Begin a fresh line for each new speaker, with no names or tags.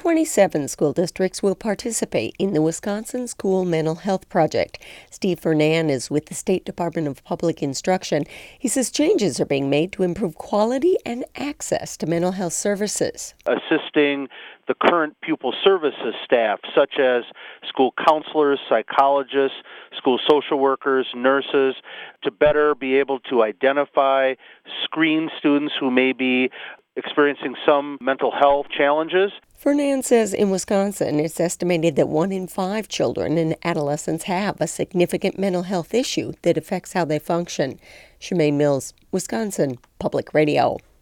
27 school districts will participate in the Wisconsin School Mental Health Project. Steve Fernan is with the State Department of Public Instruction. He says changes are being made to improve quality and access to mental health services.
Assisting the current pupil services staff, such as school counselors, psychologists, school social workers, nurses, to better be able to identify, screen students who may be experiencing some mental health challenges.
Fernan says in Wisconsin, it's estimated that 1 in 5 children and adolescents have a significant mental health issue that affects how they function. Shemaine Mills, Wisconsin Public Radio.